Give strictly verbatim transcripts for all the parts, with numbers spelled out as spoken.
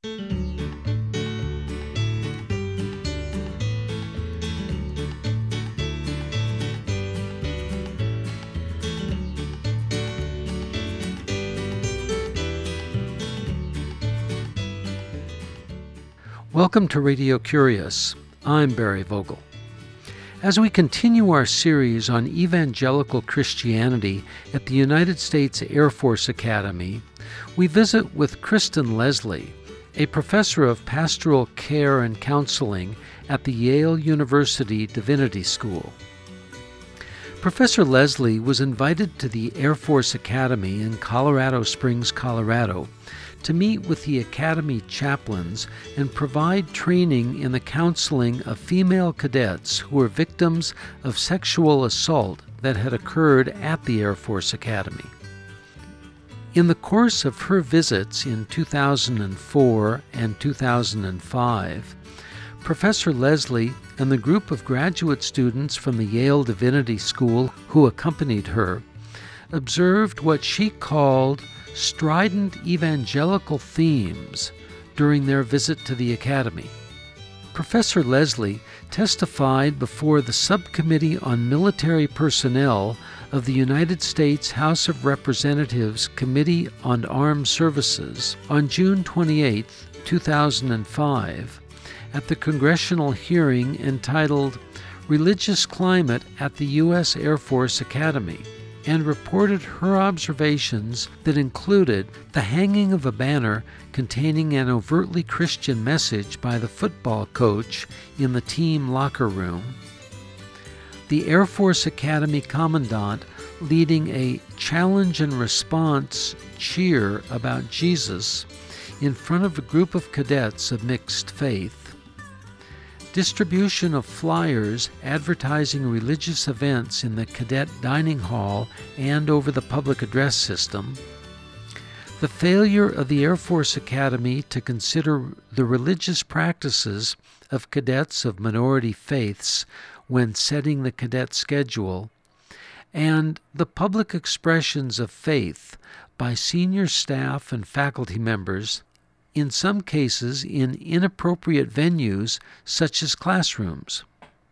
Welcome to Radio Curious. I'm Barry Vogel. As we continue our series on evangelical Christianity at the United States Air Force Academy, we visit with Kristen Leslie, a professor of pastoral care and counseling at the Yale University Divinity School. Professor Leslie was invited to the Air Force Academy in Colorado Springs, Colorado, to meet with the Academy chaplains and provide training in the counseling of female cadets who were victims of sexual assault that had occurred at the Air Force Academy. In the course of her visits in two thousand four and two thousand five, Professor Leslie and the group of graduate students from the Yale Divinity School who accompanied her observed what she called strident evangelical themes during their visit to the Academy. Professor Leslie testified before the Subcommittee on Military Personnel of the United States House of Representatives Committee on Armed Services on June twenty-eighth, two thousand five, at the congressional hearing entitled Religious Climate at the U S Air Force Academy, and reported her observations that included the hanging of a banner containing an overtly Christian message by the football coach in the team locker room, the Air Force Academy commandant leading a challenge and response cheer about Jesus in front of a group of cadets of mixed faith, distribution of flyers advertising religious events in the cadet dining hall and over the public address system, the failure of the Air Force Academy to consider the religious practices of cadets of minority faiths when setting the cadet schedule, and the public expressions of faith by senior staff and faculty members, in some cases in inappropriate venues such as classrooms.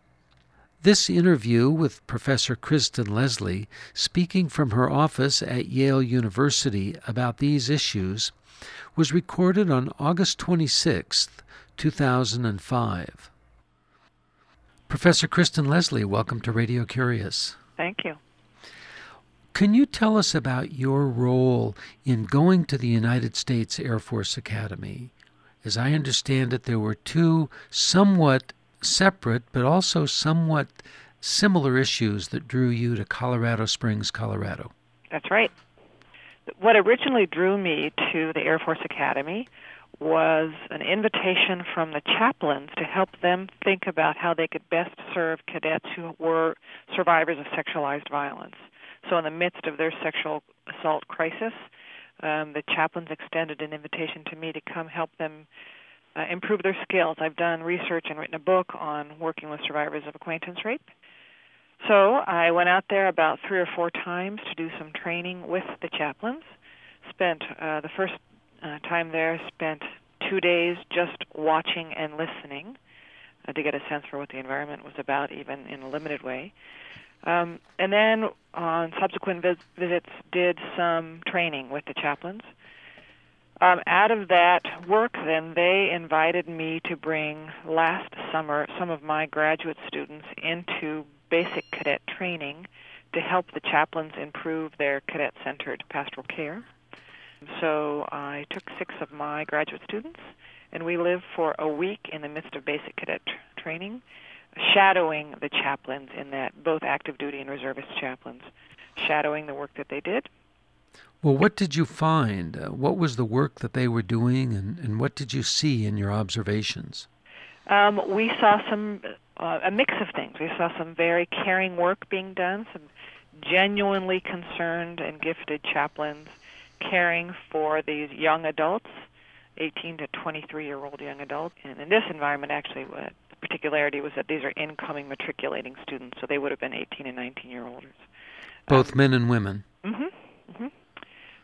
This interview with Professor Kristen Leslie, speaking from her office at Yale University about these issues, was recorded on August twenty-sixth, two thousand five. Professor Kristen Leslie, welcome to Radio Curious. Thank you. Can you tell us about your role in going to the United States Air Force Academy? As I understand it, there were two somewhat separate but also somewhat similar issues that drew you to Colorado Springs, Colorado. That's right. What originally drew me to the Air Force Academy was an invitation from the chaplains to help them think about how they could best serve cadets who were survivors of sexualized violence. So in the midst of their sexual assault crisis, um, the chaplains extended an invitation to me to come help them uh, improve their skills. I've done research and written a book on working with survivors of acquaintance rape. So I went out there about three or four times to do some training with the chaplains. Spent uh, the first uh, time there, spent two days just watching and listening uh, to get a sense for what the environment was about, even in a limited way. Um, and then on subsequent vis- visits, did some training with the chaplains. Um, out of that work, then, they invited me to bring last summer some of my graduate students into basic cadet training to help the chaplains improve their cadet-centered pastoral care. So I took six of my graduate students, and we lived for a week in the midst of basic cadet t- training, shadowing the chaplains in that, both active duty and reservist chaplains, shadowing the work that they did. Well, what did you find? Uh, what was the work that they were doing, and, and what did you see in your observations? Um, we saw some, uh, a mix of things. We saw some very caring work being done, some genuinely concerned and gifted chaplains caring for these young adults, eighteen to twenty-three-year-old young adults. And in this environment, actually, what the particularity was that these are incoming matriculating students, so they would have been eighteen and nineteen-year-olds. Both um, men and women. Mm-hmm. Mm-hmm.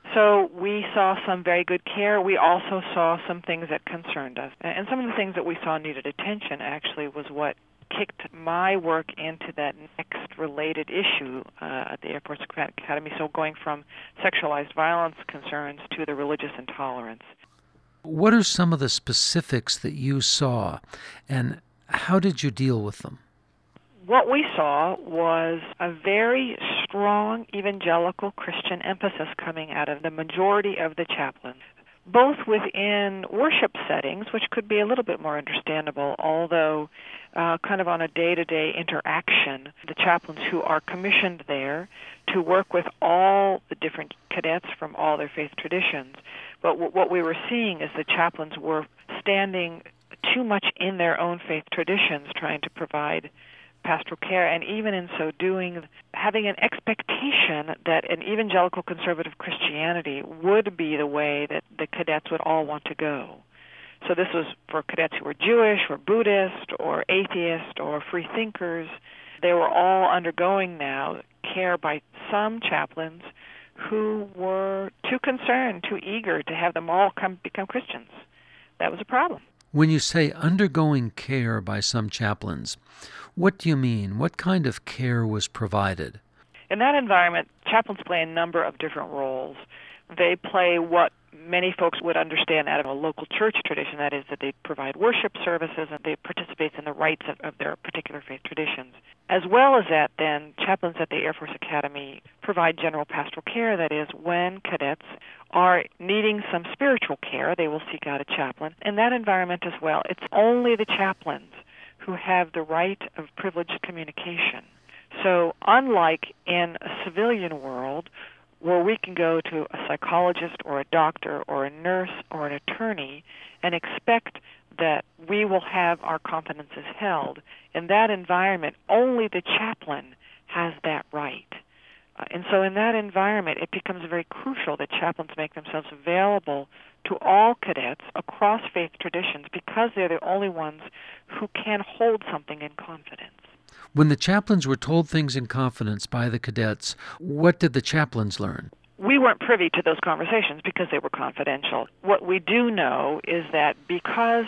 So we saw some very good care. We also saw some things that concerned us. And some of the things that we saw needed attention actually was what kicked my work into that next related issue uh, at the Air Force Academy, so going from sexualized violence concerns to the religious intolerance. What are some of the specifics that you saw, and how did you deal with them? What we saw was a very strong evangelical Christian emphasis coming out of the majority of the chaplains, both within worship settings, which could be a little bit more understandable, although uh, kind of on a day-to-day interaction, the chaplains who are commissioned there to work with all the different cadets from all their faith traditions. But w- what we were seeing is the chaplains were standing too much in their own faith traditions, trying to provide pastoral care, and even in so doing, having an expectation that an evangelical conservative Christianity would be the way that the cadets would all want to go. So this was for cadets who were Jewish or Buddhist or atheist or free thinkers. They were all undergoing now care by some chaplains who were too concerned, too eager to have them all come become Christians. That was a problem. When you say undergoing care by some chaplains, what do you mean? What kind of care was provided? In that environment, chaplains play a number of different roles. They play what many folks would understand out of a local church tradition, that is, that they provide worship services and they participate in the rites of, of their particular faith traditions. As well as that, then, chaplains at the Air Force Academy provide general pastoral care, that is, when cadets are needing some spiritual care, they will seek out a chaplain. In that environment as well, it's only the chaplains who have the right of privileged communication. So unlike in a civilian world, where we can go to a psychologist or a doctor or a nurse or an attorney and expect that we will have our confidences held, in that environment, only the chaplain has that right. Uh, and so in that environment, it becomes very crucial that chaplains make themselves available to all cadets across faith traditions because they're the only ones who can hold something in confidence. When the chaplains were told things in confidence by the cadets, what did the chaplains learn? We weren't privy to those conversations because they were confidential. What we do know is that because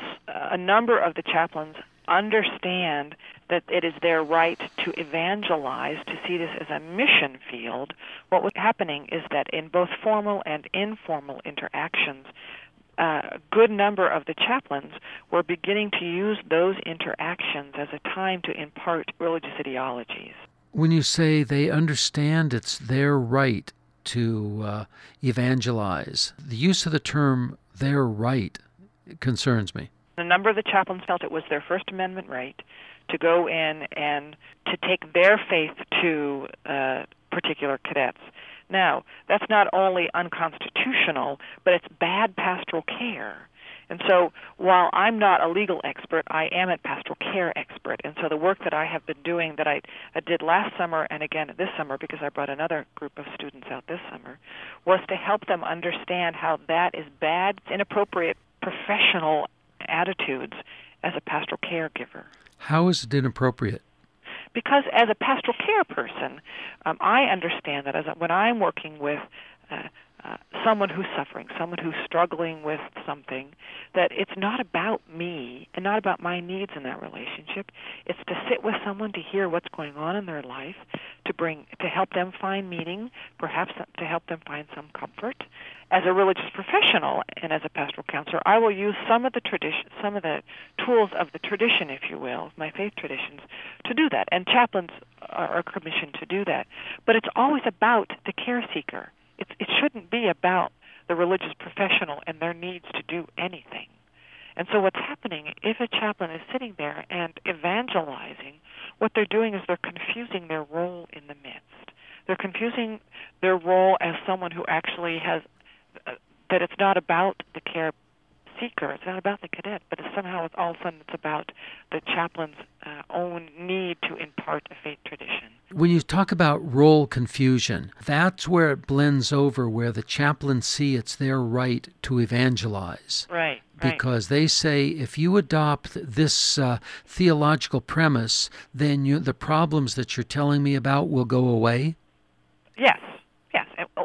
a number of the chaplains understand that it is their right to evangelize, to see this as a mission field, what was happening is that in both formal and informal interactions, Uh, a good number of the chaplains were beginning to use those interactions as a time to impart religious ideologies. When you say they understand it's their right to uh, evangelize, the use of the term their right concerns me. A number of the chaplains felt it was their First Amendment right to go in and to take their faith to uh, particular cadets. Now, that's not only unconstitutional, but it's bad pastoral care. And so while I'm not a legal expert, I am a pastoral care expert. And so the work that I have been doing that I, I did last summer and again this summer, because I brought another group of students out this summer, was to help them understand how that is bad, inappropriate professional attitudes as a pastoral caregiver. How is it inappropriate? Because as a pastoral care person, um, I understand that as a, when I'm working with uh, uh, someone who's suffering, someone who's struggling with something, that it's not about me and not about my needs in that relationship. It's to sit with someone to hear what's going on in their life, to bring, to help them find meaning, perhaps to help them find some comfort. As a religious professional and as a pastoral counselor, I will use some of the tradition, some of the tools of the tradition, if you will, my faith traditions, to do that. And chaplains are commissioned to do that. But it's always about the care seeker. It's, it shouldn't be about the religious professional and their needs to do anything. And so what's happening, if a chaplain is sitting there and evangelizing, what they're doing is they're confusing their role in the midst. They're confusing their role as someone who actually has, uh, that it's not about the care seeker, it's not about the cadet, but it's somehow it's all of a sudden it's about the chaplain's uh, own need to impart a faith tradition. When you talk about role confusion, that's where it blends over, where the chaplains see it's their right to evangelize. Right. Because they say, if you adopt this uh, theological premise, then you, the problems that you're telling me about will go away? Yes, yes.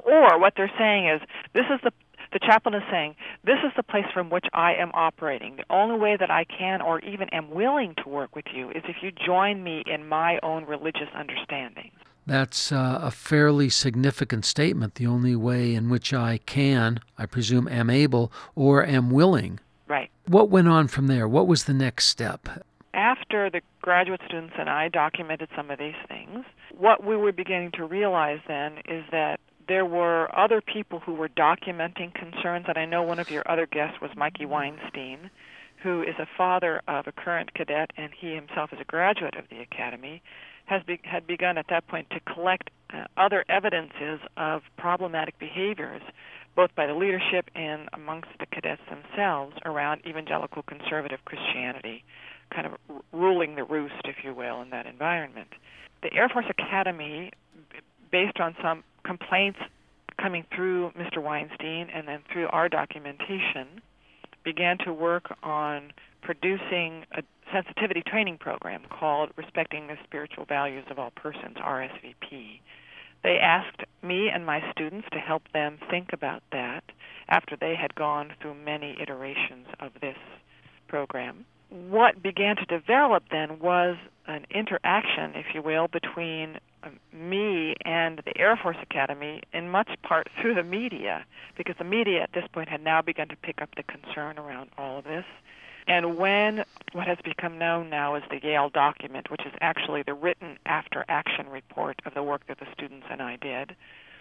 Or what they're saying is, this is the the chaplain is saying, this is the place from which I am operating. The only way that I can or even am willing to work with you is if you join me in my own religious understandings. That's uh, a fairly significant statement. The only way in which I can, I presume, am able or am willing. Right. What went on from there? What was the next step? After the graduate students and I documented some of these things, what we were beginning to realize then is that there were other people who were documenting concerns, and I know one of your other guests was Mikey Weinstein, who is a father of a current cadet, and he himself is a graduate of the Academy, has be, had begun at that point to collect uh, other evidences of problematic behaviors, both by the leadership and amongst the cadets themselves, around evangelical conservative Christianity, kind of r- ruling the roost, if you will, in that environment. The Air Force Academy, b- based on some complaints coming through Mister Weinstein and then through our documentation, began to work on producing a sensitivity training program called Respecting the Spiritual Values of All Persons, R S V P. They asked me and my students to help them think about that after they had gone through many iterations of this program. What began to develop then was an interaction, if you will, between um, me and the Air Force Academy, in much part through the media, because the media at this point had now begun to pick up the concern around all of this. And when what has become known now as the Yale document, which is actually the written after-action report of the work that the students and I did,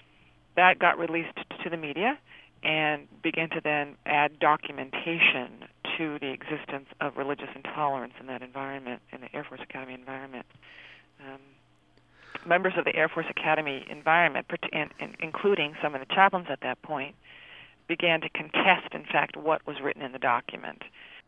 that got released to the media and began to then add documentation to the existence of religious intolerance in that environment, in the Air Force Academy environment. Um, members of the Air Force Academy environment, and, and including some of the chaplains at that point, began to contest, in fact, what was written in the document.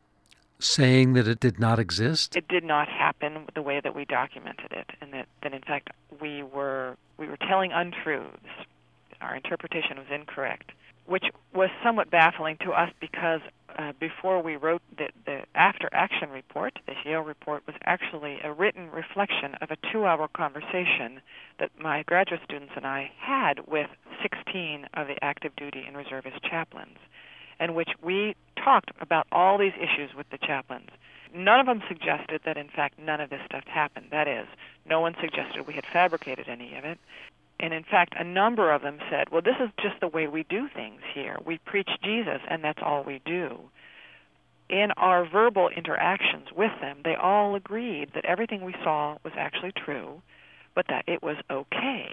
Saying that it did not exist? It did not happen the way that we documented it, and that, that in fact we were we were telling untruths. Our interpretation was incorrect, which was somewhat baffling to us because uh, before we wrote the, the after-action report, the Yale report was actually a written reflection of a two-hour conversation that my graduate students and I had with sixteen of the active duty and reservist chaplains, in which we talked about all these issues with the chaplains. None of them suggested that, in fact, none of this stuff happened. That is, no one suggested we had fabricated any of it. And, in fact, a number of them said, well, this is just the way we do things here. We preach Jesus, and that's all we do. In our verbal interactions with them, they all agreed that everything we saw was actually true, but that it was okay.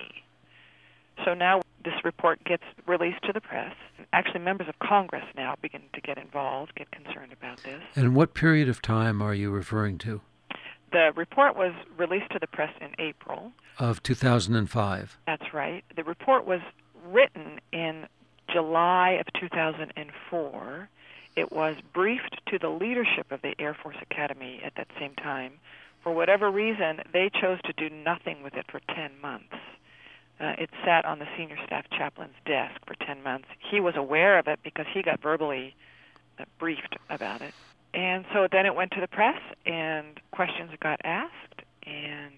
So now this report gets released to the press. Actually, members of Congress now begin to get involved, get concerned about this. And what period of time are you referring to? The report was released to the press in April. Of two thousand five. That's right. The report was written in July of two thousand four. It was briefed to the leadership of the Air Force Academy at that same time. For whatever reason, they chose to do nothing with it for ten months. Uh, it sat on the senior staff chaplain's desk for ten months. He was aware of it because he got verbally uh, briefed about it. And so then it went to the press, and questions got asked, and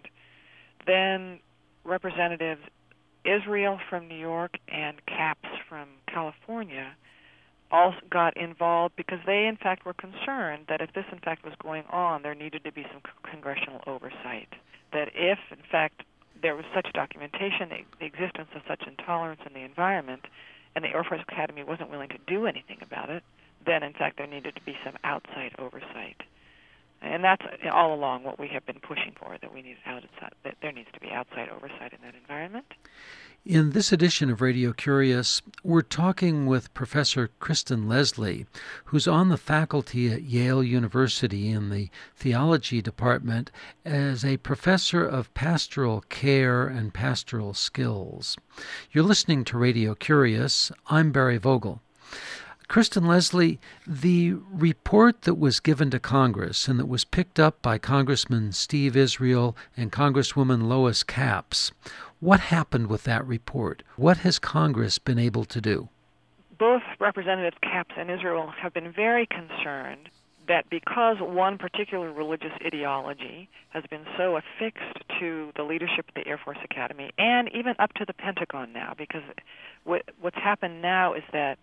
then Representatives Israel from New York and Capps from California all got involved because they, in fact, were concerned that if this, in fact, was going on, there needed to be some congressional oversight. That if, in fact, there was such documentation, the, the existence of such intolerance in the environment, and the Air Force Academy wasn't willing to do anything about it, then, in fact, there needed to be some outside oversight. And that's all along what we have been pushing for, that we need outside, that there needs to be outside oversight in that environment. In this edition of Radio Curious, we're talking with Professor Kristen Leslie, who's on the faculty at Yale University in the theology department as a professor of pastoral care and pastoral skills. You're listening to Radio Curious. I'm Barry Vogel. Kristen Leslie, the report that was given to Congress and that was picked up by Congressman Steve Israel and Congresswoman Lois Capps, what happened with that report? What has Congress been able to do? Both Representatives Capps and Israel have been very concerned that because one particular religious ideology has been so affixed to the leadership of the Air Force Academy, and even up to the Pentagon now, because what, what's happened now is that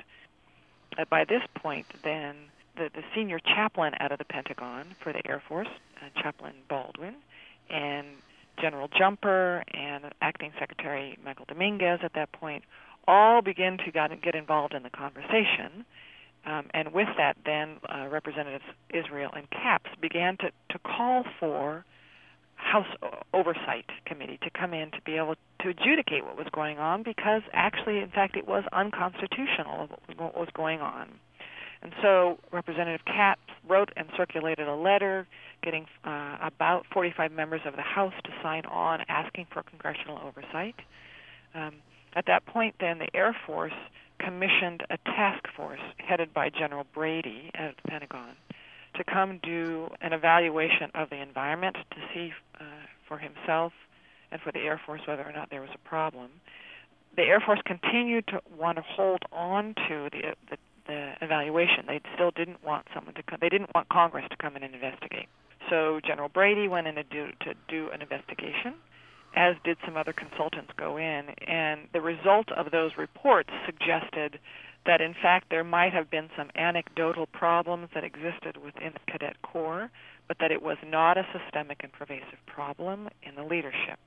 uh, by this point, then, the, the senior chaplain out of the Pentagon for the Air Force, uh, Chaplain Baldwin, and General Jumper and Acting Secretary Michael Dominguez at that point all begin to got, get involved in the conversation. Um, and with that, then, uh, Representatives Israel and Capps began to, to call for House Oversight Committee to come in to be able to adjudicate what was going on, because actually, in fact, it was unconstitutional what was going on. And so Representative Capps wrote and circulated a letter getting uh, about forty-five members of the House to sign on asking for congressional oversight. Um, at that point, then, the Air Force commissioned a task force headed by General Brady at the Pentagon to come do an evaluation of the environment to see uh, for himself and for the Air Force whether or not there was a problem. The Air Force continued to want to hold on to the, the, the evaluation. They still didn't want someone to come. They didn't want Congress to come in and investigate. So General Brady went in to do, to do an investigation, as did some other consultants go in, and the result of those reports suggested that, in fact, there might have been some anecdotal problems that existed within the Cadet Corps, but that it was not a systemic and pervasive problem in the leadership.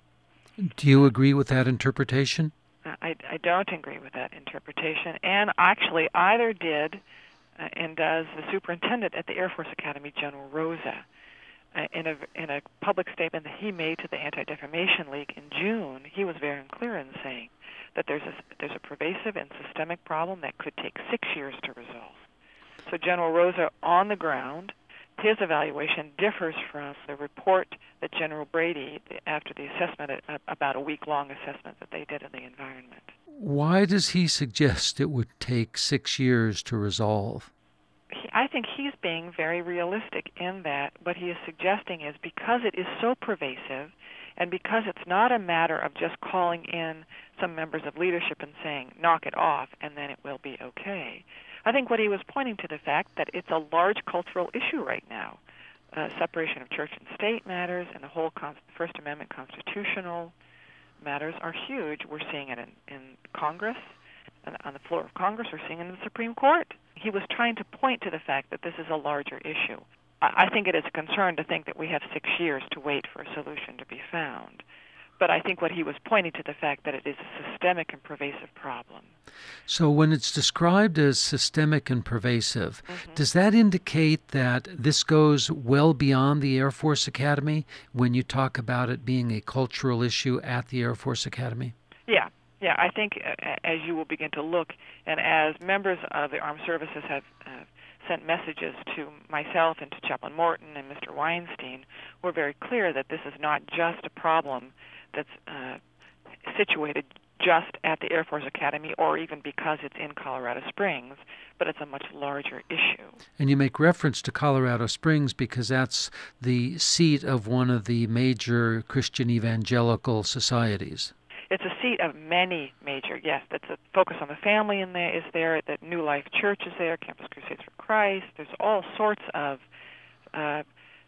Do you agree with that interpretation? I, I don't agree with that interpretation, and actually either did uh, and does the superintendent at the Air Force Academy, General Rosa. Uh, in a in a public statement that he made to the Anti-Defamation League in June, he was very clear in saying that there's a there's a pervasive and systemic problem that could take six years to resolve. So General Rosa, on the ground, his evaluation differs from the report that General Brady, after the assessment, uh, about a week-long assessment that they did of the environment. Why does he suggest it would take six years to resolve? He, I think he's being very realistic in that what he is suggesting is because it is so pervasive and because it's not a matter of just calling in some members of leadership and saying, knock it off, and then it will be okay. I think what he was pointing to the fact that it's a large cultural issue right now. Uh, separation of church and state matters, and the whole con- First Amendment constitutional matters are huge. We're seeing it in, in Congress, and on the floor of Congress. We're seeing it in the Supreme Court. He was trying to point to the fact that this is a larger issue. I, I think it is a concern to think that we have six years to wait for a solution to be found. But I think what he was pointing to the fact that it is a systemic and pervasive problem. So when it's described as systemic and pervasive, mm-hmm. does that indicate that this goes well beyond the Air Force Academy when you talk about it being a cultural issue at the Air Force Academy? Yeah. Yeah, I think uh, as you will begin to look, and as members of the Armed Services have uh, sent messages to myself and to Chaplain Morton and Mister Weinstein, we're very clear that this is not just a problem that's uh, situated just at the Air Force Academy or even because it's in Colorado Springs, but it's a much larger issue. And you make reference to Colorado Springs because that's the seat of one of the major Christian evangelical societies. It's a seat of many major, yes, that's a focus on the family in there is there, that New Life Church is there, Campus Crusades for Christ. There's all sorts of uh,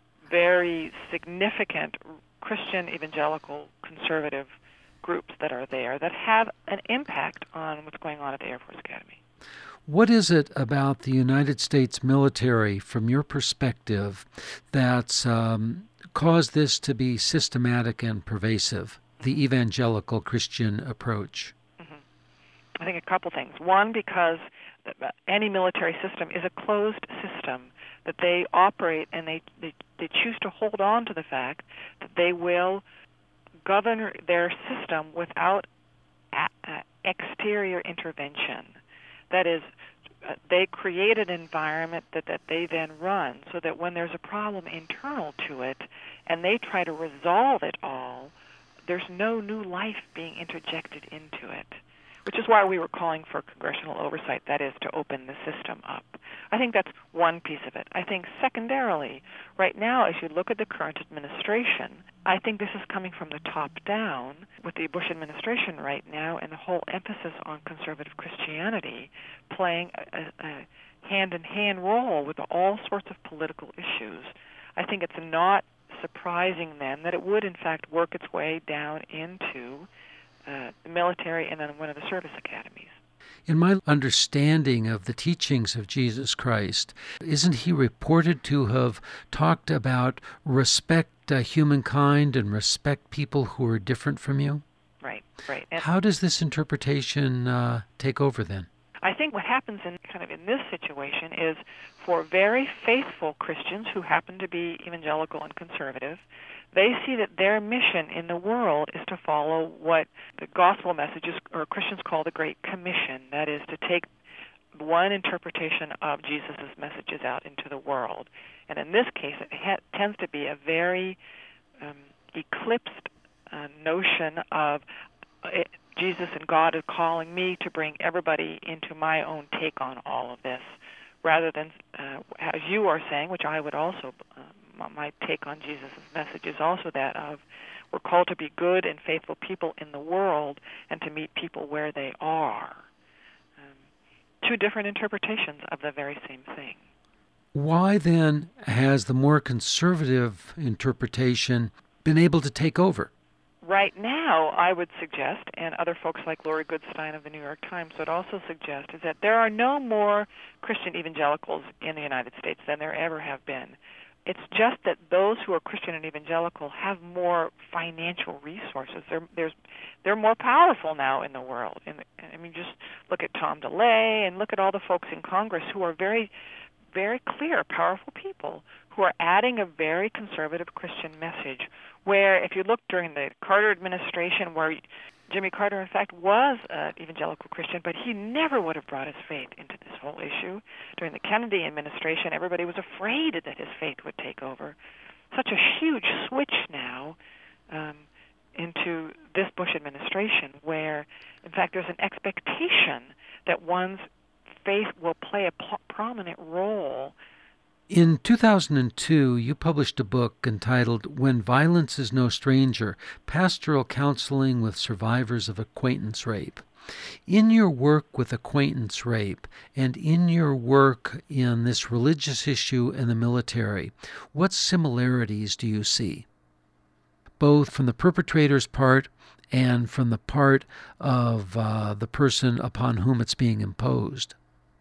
very significant Christian evangelical conservative groups that are there that have an impact on what's going on at the Air Force Academy. What is it about the United States military, from your perspective, that's um, caused this to be systematic and pervasive? The evangelical Christian approach? Mm-hmm. I think a couple things. One, because any military system is a closed system, that they operate and they, they, they choose to hold on to the fact that they will govern their system without a, uh, exterior intervention. That is, uh, they create an environment that, that they then run so that when there's a problem internal to it and they try to resolve it all, there's no new life being interjected into it, which is why we were calling for congressional oversight, that is, to open the system up. I think that's one piece of it. I think secondarily, right now, as you look at the current administration, I think this is coming from the top down with the Bush administration right now and the whole emphasis on conservative Christianity playing a, a hand-in-hand role with all sorts of political issues. I think it's not surprising then that it would in fact work its way down into uh, the military and then one of the service academies. In my understanding of the teachings of Jesus Christ, isn't he reported to have talked about respect uh, humankind and respect people who are different from you? Right, right. And how does this interpretation uh, take over then? I think what happens in kind of in this situation is for very faithful Christians who happen to be evangelical and conservative, they see that their mission in the world is to follow what the gospel messages or Christians call the Great Commission, that is to take one interpretation of Jesus' messages out into the world. And in this case, it ha- tends to be a very um, eclipsed uh, notion of it, Jesus and God is calling me to bring everybody into my own take on all of this, rather than, uh, as you are saying, which I would also, uh, my take on Jesus' message is also that of we're called to be good and faithful people in the world and to meet people where they are. Um, two different interpretations of the very same thing. Why then has the more conservative interpretation been able to take over? Right now, I would suggest, and other folks like Lori Goodstein of the New York Times would also suggest, is that there are no more Christian evangelicals in the United States than there ever have been. It's just that those who are Christian and evangelical have more financial resources. They're, there's, they're more powerful now in the world. And I mean, just look at Tom DeLay and look at all the folks in Congress who are very, very clear, powerful people who are adding a very conservative Christian message, where if you look during the Carter administration, where Jimmy Carter, in fact, was an evangelical Christian, but he never would have brought his faith into this whole issue. During the Kennedy administration, everybody was afraid that his faith would take over. Such a huge switch now um, into this Bush administration, where, in fact, there's an expectation that one's faith will play a p- prominent role. In two thousand two, you published a book entitled When Violence is No Stranger, Pastoral Counseling with Survivors of Acquaintance Rape. In your work with acquaintance rape and in your work in this religious issue in the military, what similarities do you see, both from the perpetrator's part and from the part of uh, the person upon whom it's being imposed?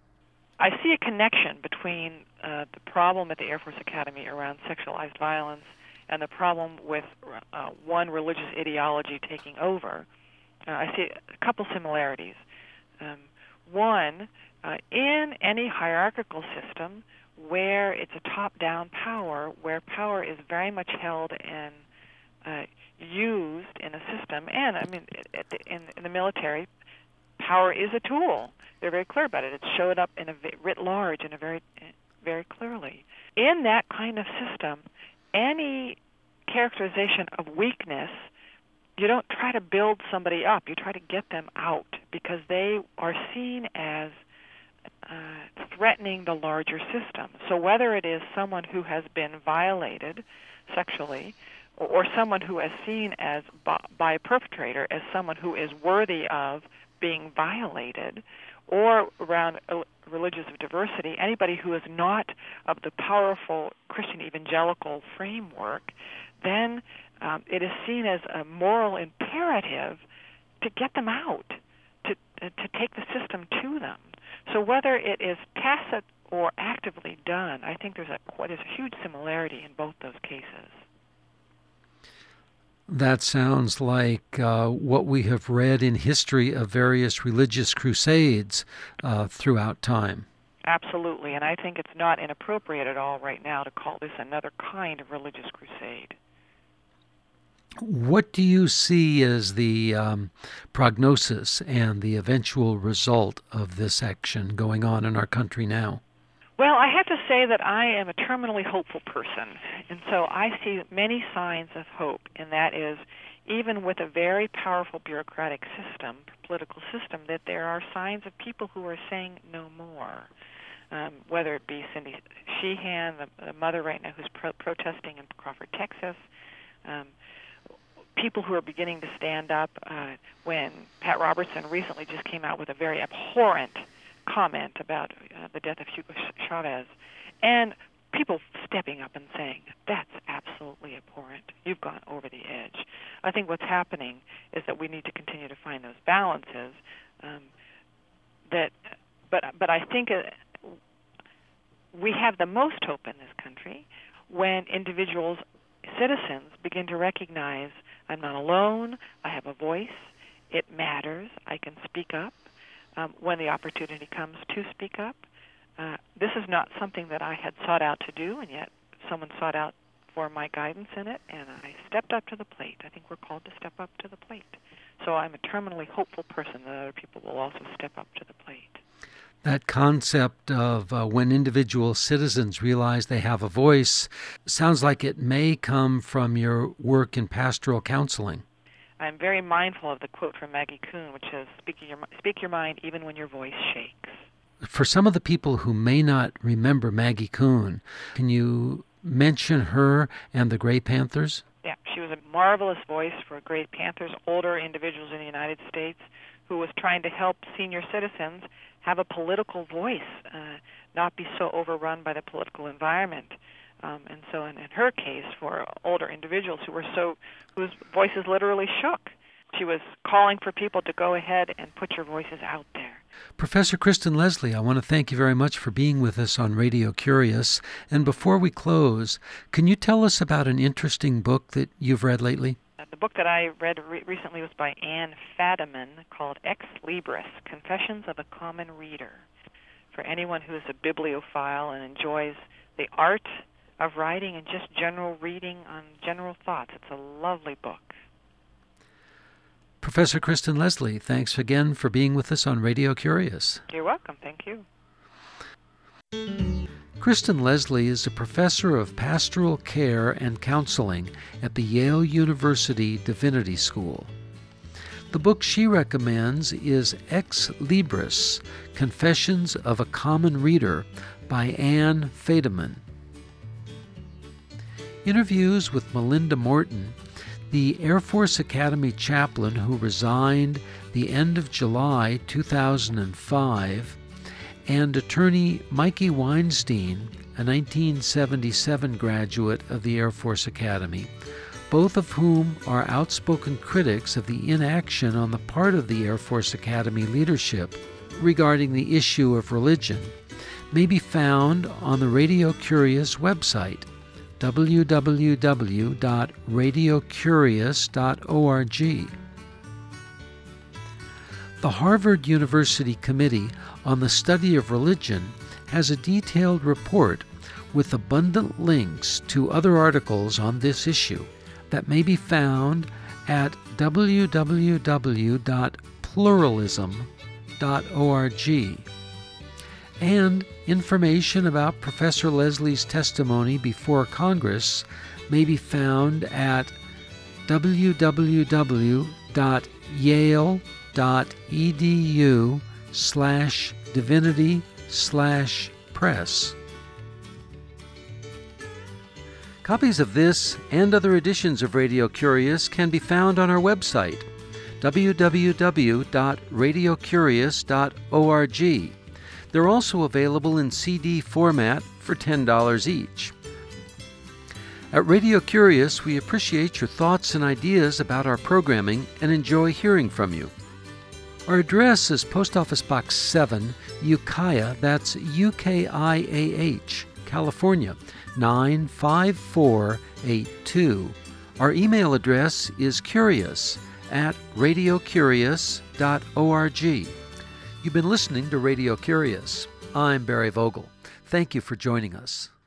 I see a connection between uh, the problem at the Air Force Academy around sexualized violence and the problem with uh, one religious ideology taking over. Uh, I see a couple similarities. Um, one, uh, in any hierarchical system where it's a top-down power, where power is very much held and uh, used in a system, and I mean, in, in the military, power is a tool. They're very clear about it. It's showed up in a writ large and a very, very clearly. In that kind of system, any characterization of weakness, you don't try to build somebody up. You try to get them out because they are seen as uh, threatening the larger system. So whether it is someone who has been violated sexually, or, or someone who is seen as by, by a perpetrator as someone who is worthy of being violated, or around religious diversity, anybody who is not of the powerful Christian evangelical framework, then um, it is seen as a moral imperative to get them out, to uh, to take the system to them. So whether it is tacit or actively done, I think there's a there's a huge similarity in both those cases. That sounds like uh, what we have read in history of various religious crusades uh, throughout time. Absolutely, and I think it's not inappropriate at all right now to call this another kind of religious crusade. What do you see as the um, prognosis and the eventual result of this action going on in our country now? Well, I have to say that I am a terminally hopeful person, and so I see many signs of hope, and that is even with a very powerful bureaucratic system, political system, that there are signs of people who are saying no more. Um, whether it be Cindy Sheehan, the, the mother right now who's pro- protesting in Crawford, Texas, um, people who are beginning to stand up uh, when Pat Robertson recently just came out with a very abhorrent comment about uh, the death of Hugo Chavez, and people stepping up and saying, that's absolutely abhorrent. You've gone over the edge. I think what's happening is that we need to continue to find those balances. Um, that, but but I think uh, we have the most hope in this country when individuals, citizens, begin to recognize I'm not alone, I have a voice, it matters, I can speak up um, when the opportunity comes to speak up. Uh, this is not something that I had sought out to do, and yet someone sought out for my guidance in it, and I stepped up to the plate. I think we're called to step up to the plate. So I'm a terminally hopeful person that other people will also step up to the plate. That concept of uh, when individual citizens realize they have a voice sounds like it may come from your work in pastoral counseling. I'm very mindful of the quote from Maggie Kuhn, which is, speak your, speak your mind even when your voice shakes. For some of the people who may not remember Maggie Kuhn, can you mention her and the Grey Panthers? Yeah, she was a marvelous voice for Grey Panthers, older individuals in the United States who was trying to help senior citizens have a political voice, uh, not be so overrun by the political environment. Um, and so in, in her case, for older individuals who were so, whose voices literally shook, she was calling for people to go ahead and put your voices out there. Professor Kristen Leslie, I want to thank you very much for being with us on Radio Curious. And before we close, can you tell us about an interesting book that you've read lately? The book that I read re- recently was by Ann Fadiman called Ex Libris, Confessions of a Common Reader. For anyone who is a bibliophile and enjoys the art of writing and just general reading on general thoughts, it's a lovely book. Professor Kristen Leslie, thanks again for being with us on Radio Curious. You're welcome. Thank you. Kristen Leslie is a professor of pastoral care and counseling at the Yale University Divinity School. The book she recommends is Ex Libris, Confessions of a Common Reader by Ann Fadiman. Interviews with Melinda Morton, the Air Force Academy chaplain who resigned the end of July two thousand five, and attorney Mikey Weinstein, a nineteen seventy-seven graduate of the Air Force Academy, both of whom are outspoken critics of the inaction on the part of the Air Force Academy leadership regarding the issue of religion, may be found on the Radio Curious website, w w w dot radio curious dot org. The Harvard University Committee on the Study of Religion has a detailed report with abundant links to other articles on this issue that may be found at w w w dot pluralism dot org. And information about Professor Leslie's testimony before Congress may be found at w w w dot yale dot e d u slash divinity slash press. Copies of this and other editions of Radio Curious can be found on our website, w w w dot radio curious dot org. They're also available in C D format for ten dollars each. At Radio Curious, we appreciate your thoughts and ideas about our programming and enjoy hearing from you. Our address is Post Office Box seven, Ukiah, that's U K I A H, California, nine five four eight two. Our email address is curious at radio curious dot org. You've been listening to Radio Curious. I'm Barry Vogel. Thank you for joining us.